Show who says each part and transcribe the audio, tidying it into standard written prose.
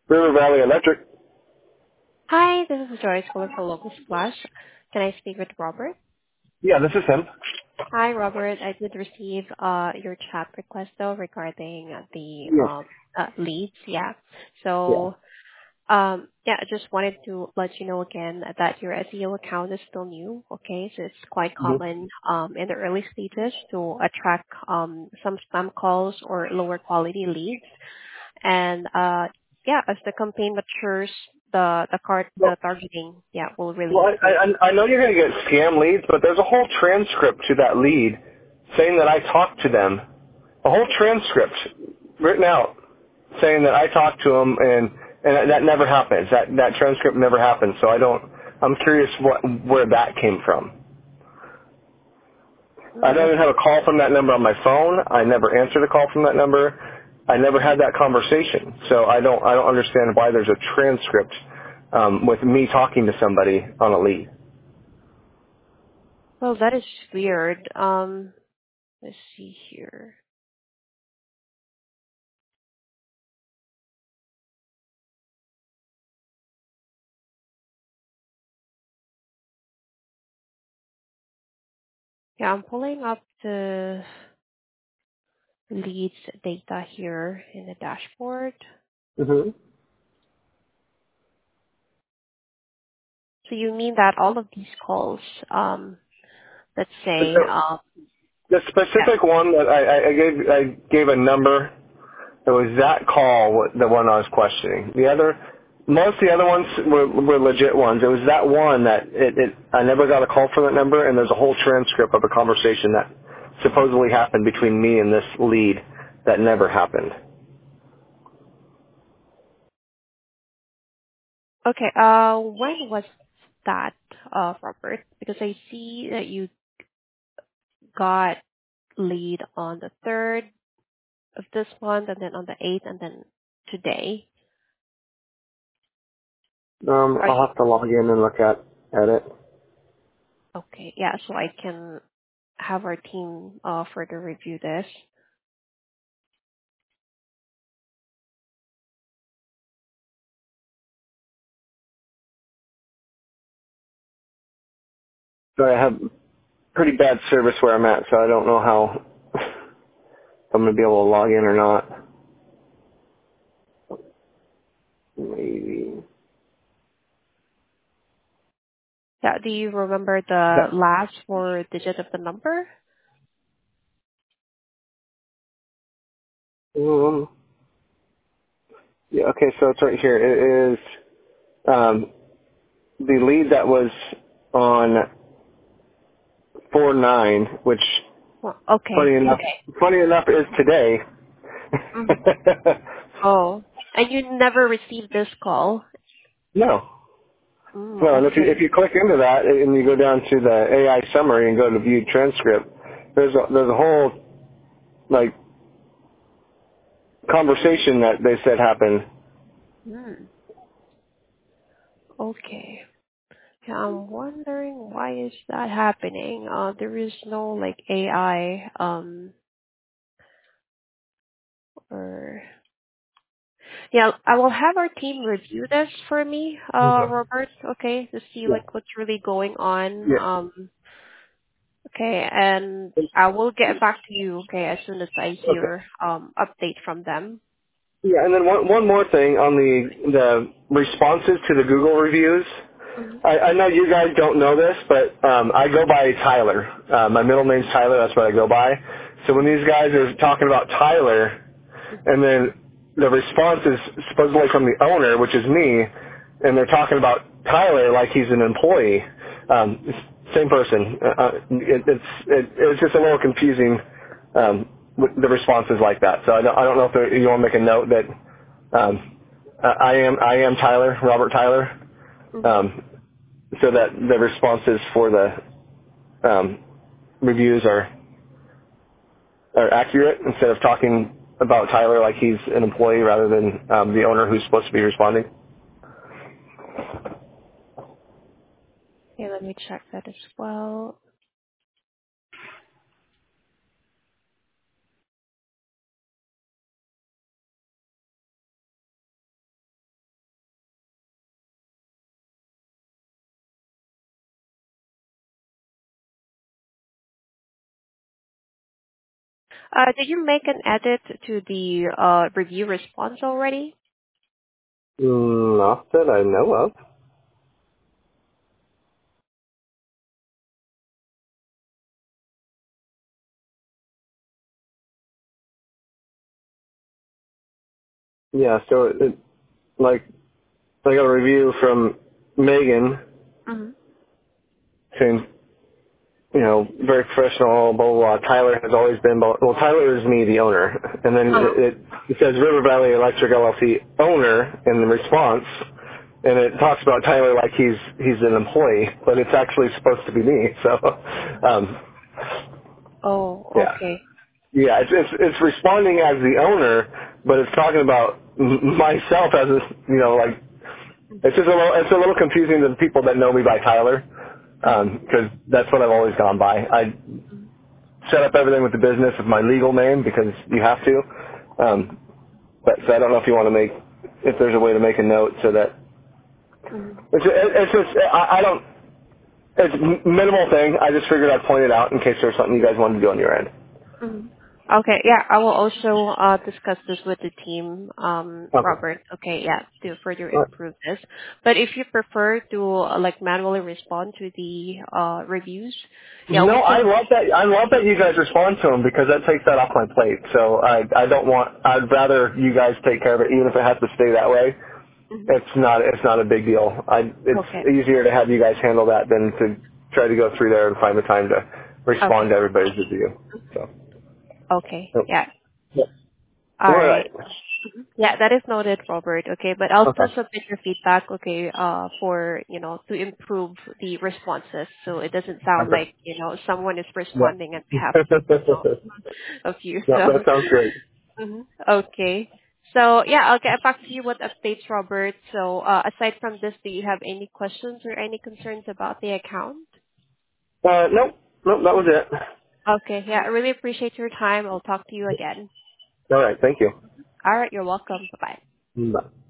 Speaker 1: River Valley Electric.
Speaker 2: Hi, this is Joyce calling from Local Splash. Can I speak with Robert?
Speaker 1: Yeah, this is him.
Speaker 2: Hi, Robert. I did receive your chat request though regarding the
Speaker 1: Yes.
Speaker 2: leads. Yeah.
Speaker 1: Yeah.
Speaker 2: So yeah, I just wanted to let you know again that your SEO account is still new. Okay, so it's quite
Speaker 1: hmm
Speaker 2: common in the early stages to attract some spam calls or lower quality leads. And yeah, as the campaign matures,
Speaker 1: Well,
Speaker 2: the targeting will really
Speaker 1: well,
Speaker 2: improve.
Speaker 1: I know you're going to get scam leads, but there's a whole transcript to that lead saying that I talked to them. A whole transcript written out saying that I talked to them, and that never happens. That transcript never happens. So I'm curious where that came from. I don't even
Speaker 2: Okay.
Speaker 1: have a call from that number on my phone. I never answered a call from that number. I never had that conversation. So I don't understand why there's a transcript with me talking to somebody on a lead.
Speaker 2: Well, that is weird. Let's see here. Yeah, I'm pulling up the leads data here in the dashboard.
Speaker 1: hmm
Speaker 2: So you mean that all of these calls, let's say,
Speaker 1: The
Speaker 2: yeah.
Speaker 1: specific one that I gave a number. It was that call, the one I was questioning. Most of the other ones were legit ones. It was that one that I never got a call from that number, and there's a whole transcript of a conversation that supposedly happened between me and this lead that never happened.
Speaker 2: Okay, when was that, Robert? Because I see that you got lead on the 3rd of this month, and then on the 8th, and then today. Are
Speaker 1: I'll
Speaker 2: you
Speaker 1: have to log in and look at it.
Speaker 2: okay? Yeah, so I can have our team further review this.
Speaker 1: So I have pretty bad service where I'm at, so I don't know how if I'm going to be able to log in or not. Maybe.
Speaker 2: Yeah, do you remember the last four digits of the number?
Speaker 1: Um, yeah, okay, so it's right here. It is the lead that was on 4-9, which
Speaker 2: Well, okay, okay.
Speaker 1: funny enough is today.
Speaker 2: Mm-hmm. Oh, and you never received this call?
Speaker 1: no.
Speaker 2: Mm,
Speaker 1: No, and if
Speaker 2: okay.
Speaker 1: you click into that and you go down to the AI summary and go to view transcript, there's a whole like conversation that they said happened.
Speaker 2: Hmm. Okay. Yeah, I'm wondering why is that happening. There is no like AI or yeah, I will have our team review this for me, Robert, okay, to see
Speaker 1: Yeah.
Speaker 2: like what's really going on.
Speaker 1: Yeah.
Speaker 2: Okay, and I will get back to you, okay, as soon as I
Speaker 1: Okay.
Speaker 2: hear update from them.
Speaker 1: Yeah, and then one more thing on the responses to the Google reviews.
Speaker 2: Mhm.
Speaker 1: I know you guys don't know this, but I go by Tyler. My middle name's Tyler. That's what I go by. So when these guys are talking about Tyler, and then the response is supposedly from the owner, which is me, and they're talking about Tyler like he's an employee. Same person. It was just a little confusing with the responses like that. So I don't know if you want to make a note that I am Tyler, Robert Tyler,
Speaker 2: Mhm.
Speaker 1: um, so that the responses for the reviews are accurate instead of talking about Tyler like he's an employee rather than the owner who's supposed to be responding.
Speaker 2: Okay, let me check that as well. Did you make an edit to the review response already?
Speaker 1: Not that I know of. Yeah, so like I got a review from Megan
Speaker 2: Mm-hmm.
Speaker 1: saying, very professional, blah, blah, blah. Tyler has always been, well, Tyler is me, the owner. And then
Speaker 2: Uh-huh.
Speaker 1: it says River Valley Electric LLC owner in the response. And it talks about Tyler like he's an employee, but it's actually supposed to be me. So,
Speaker 2: Oh,
Speaker 1: yeah.
Speaker 2: okay.
Speaker 1: Yeah, it's responding as the owner, but it's talking about myself as a, like, it's a little confusing to the people that know me by Tyler,
Speaker 2: Mm-hmm.
Speaker 1: because that's what I've always gone by. I set up everything with the business with my legal name because you have to. But so I don't know if you want to if there's a way to make a note so that
Speaker 2: Mm-hmm.
Speaker 1: it's just I don't. It's minimal thing. I just figured I'd point it out in case there's something you guys wanted to do on your end.
Speaker 2: Mhm. Okay. Yeah, I will also discuss this with the team,
Speaker 1: Okay.
Speaker 2: Robert. Okay, yeah, to further
Speaker 1: All right.
Speaker 2: improve this. But if you prefer to like manually respond to the reviews, yeah,
Speaker 1: No,
Speaker 2: we
Speaker 1: I
Speaker 2: can.
Speaker 1: love that. I love that you guys respond to them because that takes that off my plate. So I don't want. I'd rather you guys take care of it, even if it has to stay that way.
Speaker 2: Mhm.
Speaker 1: It's not a big deal. It's
Speaker 2: Okay.
Speaker 1: easier to have you guys handle that than to try to go through there and find the time to respond
Speaker 2: Okay.
Speaker 1: to everybody's review. So,
Speaker 2: Okay.
Speaker 1: yep.
Speaker 2: Yeah.
Speaker 1: Yep.
Speaker 2: All
Speaker 1: All
Speaker 2: right.
Speaker 1: right.
Speaker 2: Yeah, that is noted, Robert. Okay, but I'll still
Speaker 1: Okay.
Speaker 2: submit your feedback, okay, for, to improve the responses so it doesn't sound
Speaker 1: Okay.
Speaker 2: like, someone is
Speaker 1: Yep.
Speaker 2: responding on behalf of you.
Speaker 1: No, that
Speaker 2: So,
Speaker 1: sounds great.
Speaker 2: okay. So, yeah, I'll get back to you with updates, Robert. So, aside from this, do you have any questions or any concerns about the account?
Speaker 1: Nope. Nope, that was it.
Speaker 2: Okay, yeah, I really appreciate your time. I'll talk to you again.
Speaker 1: All right. Thank you.
Speaker 2: All right, you're welcome. Bye-bye.
Speaker 1: Bye.